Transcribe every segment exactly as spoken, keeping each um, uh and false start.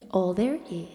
all there is.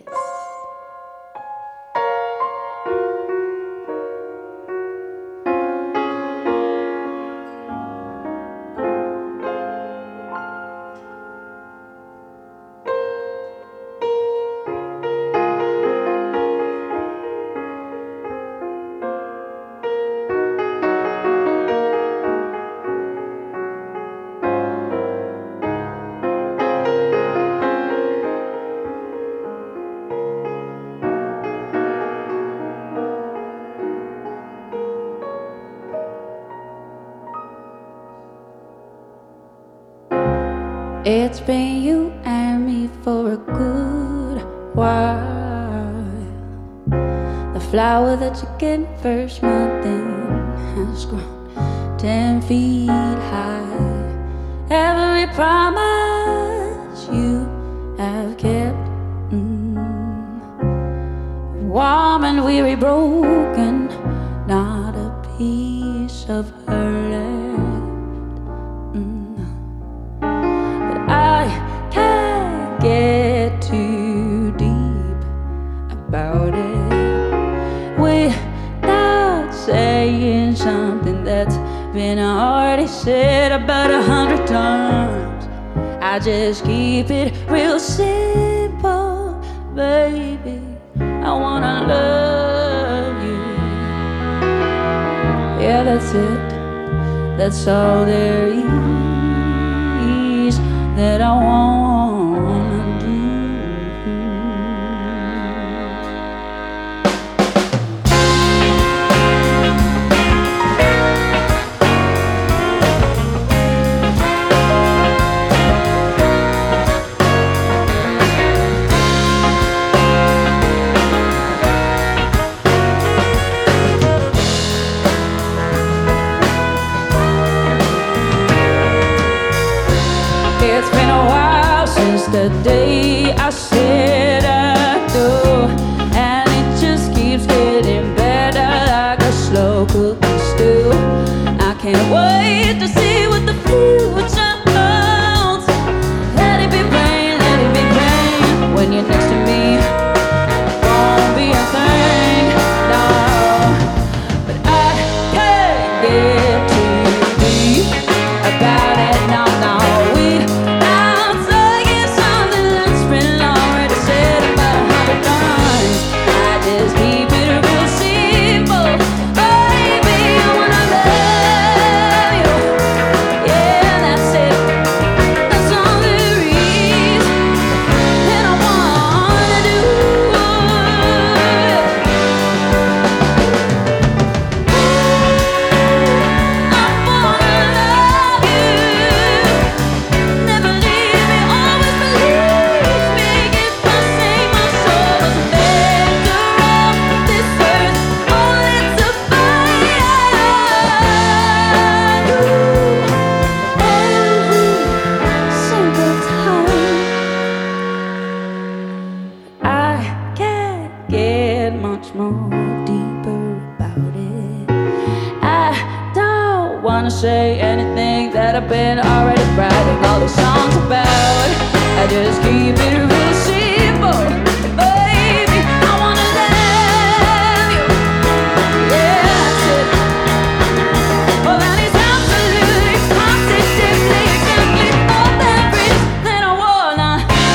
It's been you and me for a good while. The flower that you get first month in has grown ten feet high. Every promise you have kept, mm. Warm and weary, broken, not a piece of her left. I can't get too deep about it without saying something that's been already said about a hundred times. I just keep it real simple, baby. I wanna love you. Yeah, that's it. That's all there is that I wanna do. It's been a while since the day I said I do, and it just keeps getting better like a slow cooking stew. I can't wait to see what the future holds. Let it be rain, let it be rain. When you're next to me, won't be a thing, no. But I can't get too deep about it, no, no. We much more deeper about it. I don't wanna say anything that I've been already writing all the songs about. I just keep it real simple, baby. I wanna love you. Yeah, that's it. Well, that is absolutely, positively, exactly all there is that I wanna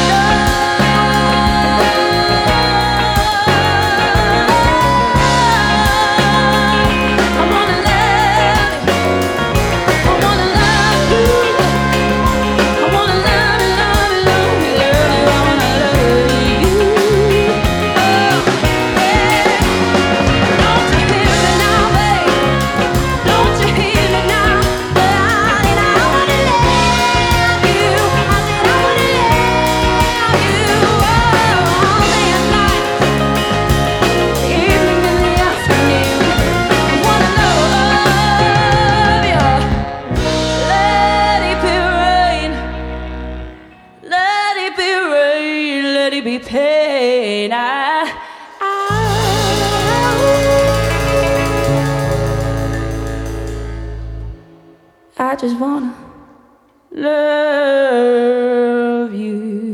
be pain. I, I, I just wanna love you.